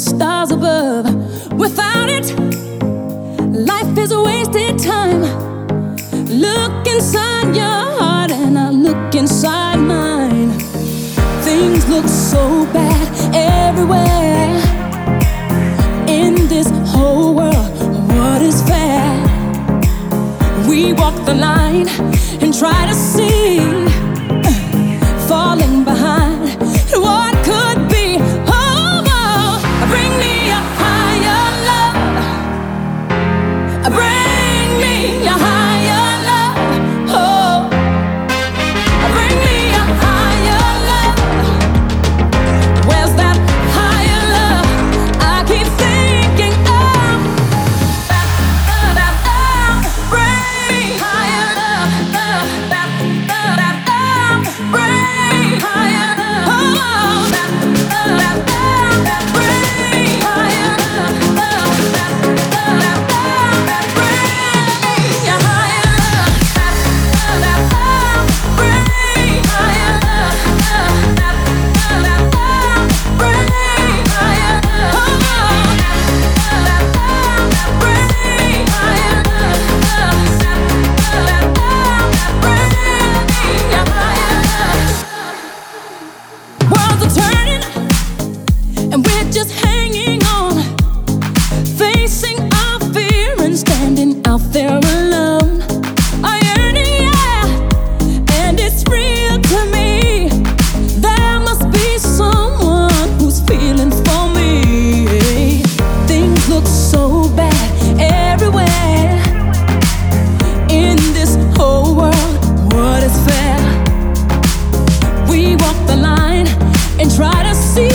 stars above. Without it, life is a wasted time. Look inside your heart and I look inside mine. Things look so bad everywhere. In this whole world, what is fair? We walk the line and try to see, falling behind what could be. Oh, bring me a higher love. Bring me a higher love. Oh, bring me a higher love. Where's that higher love? I keep thinking of. Bring me higher love. Bring me higher love. Oh, worlds are turning and we're just hanging on, facing our fear and standing out there alone. A yearning, yeah, and it's real to me. There must be someone who's feeling for me. Things look so bad everywhere. In this whole world, what is fair? We walk the line and try to see,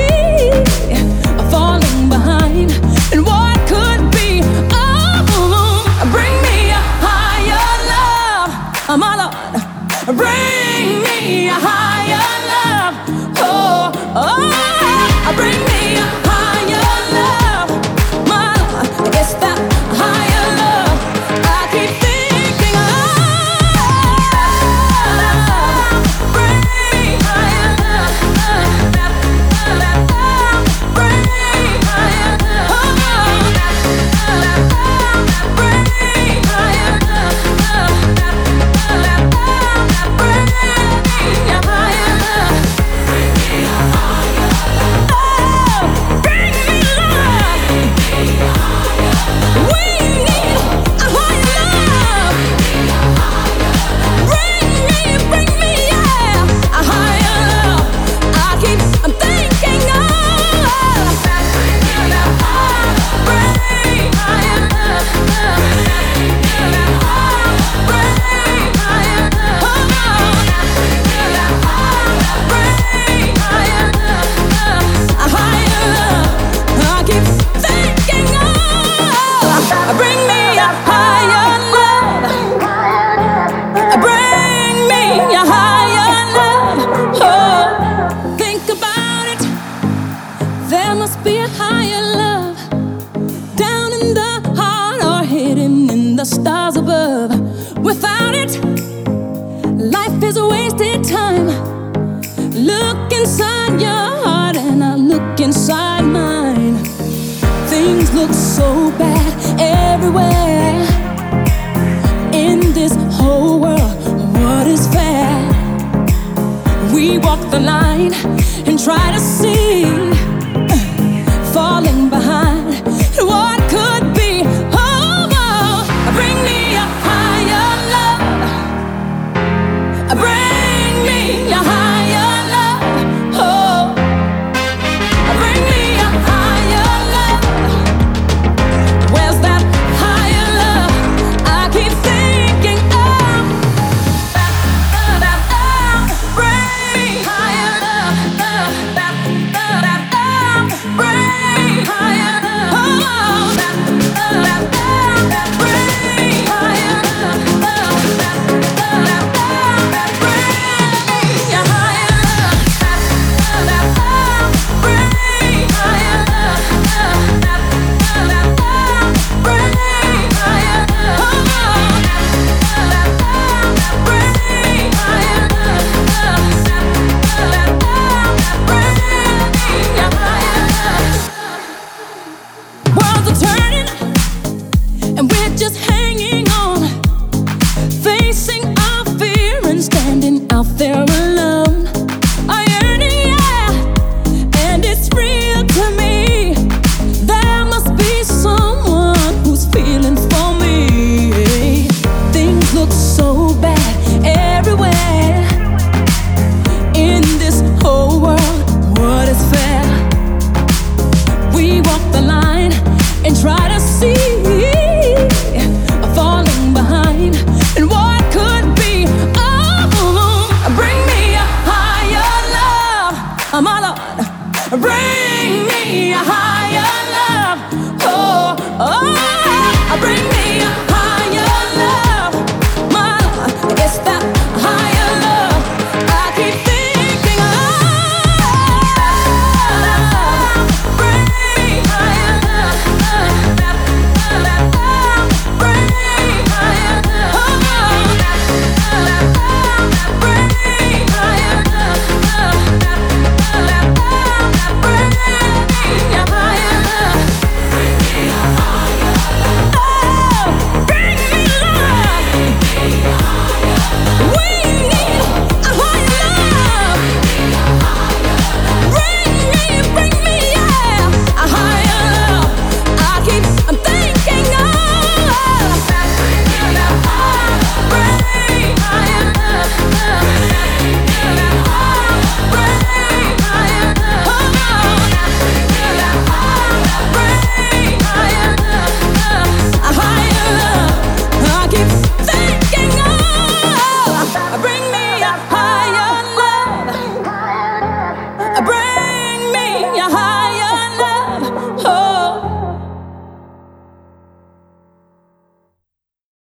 falling behind and what could be. Oh, bring me a higher love, my Lord. Bring me a higher love. Oh, bring me a higher love, my Lord. It's that higher love I keep thinking of. Bring me higher love. Bring me higher love. Bring me higher love. Bring me higher love. There must be a higher love down in the heart or hidden in the stars above. Without it, life is a wasted time. Look inside your heart and I look inside mine. Things look so bad everywhere. In this whole world, what is fair? We walk the line and try to see,